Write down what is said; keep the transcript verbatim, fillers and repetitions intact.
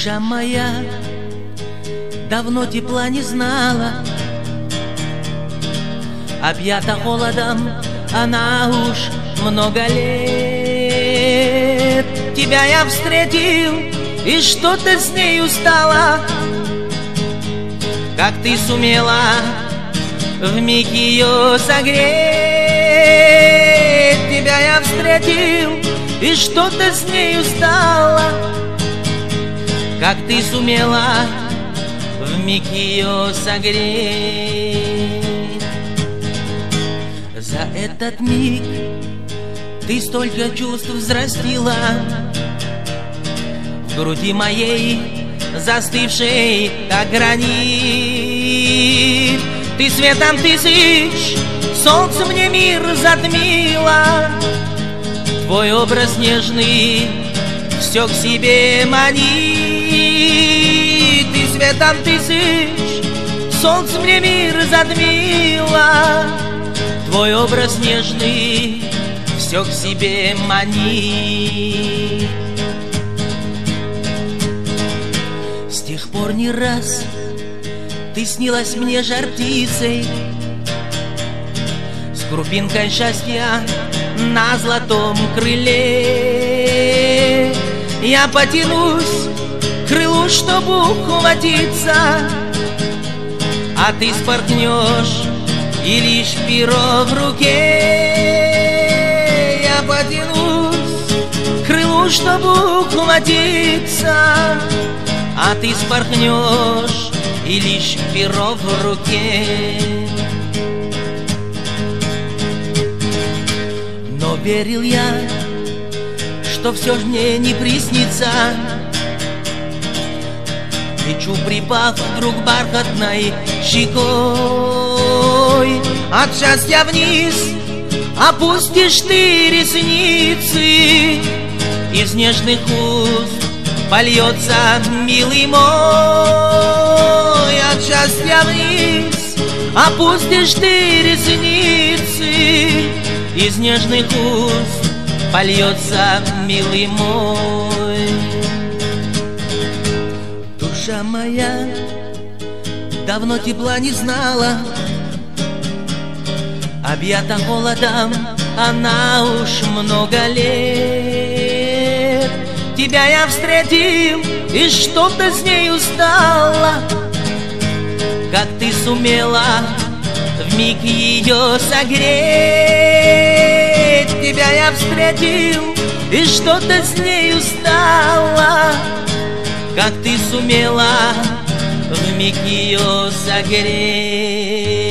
Душа моя давно тепла не знала, объята холодом она уж много лет. Тебя я встретил, и что-то с нею стало. Как ты сумела вмиг ее согреть? Тебя я встретил, и что-то с нею стало. Как ты сумела вмиг ее согреть? За этот миг ты столько чувств взрастила в груди моей, застывшей, как гранит. Ты светом тысяч солнце мне мир затмила. Твой образ нежный все к себе манит. Ты светом тысяч солнце мне мир затмила. Твой образ нежный все к себе манит. С тех пор не раз ты снилась мне жар птицей, с крупинкой счастья на золотом крыле. Я потянусь к крылу, чтобы ухватиться, а ты спорхнешь, и лишь перо в руке. Я потянусь к крылу, чтобы ухватиться, а ты спорхнешь, и лишь перо в руке. Но верил я, что все ж мне не приснится. Лечу, припав вдруг бархатной щекой. От счастья вниз опустишь ты ресницы, из нежных уст польется, милый мой. От счастья вниз опустишь ты ресницы, из нежных уст польется, милый мой. Душа моя давно тепла не знала, объята холодом она уж много лет. Тебя я встретил, и что-то с нею стало. Как ты сумела вмиг ее согреть? Тебя я встретил, и что-то с нею стало. Как ты сумела вмиг ее согреть?